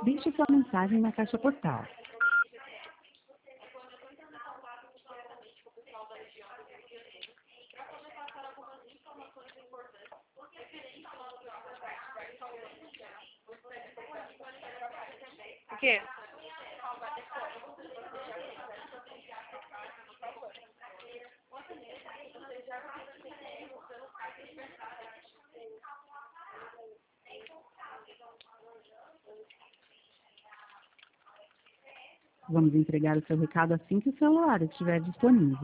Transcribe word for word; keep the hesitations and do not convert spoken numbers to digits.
Deixe sua mensagem na caixa postal. O quê? Vamos entregar o seu recado assim que o celular estiver disponível.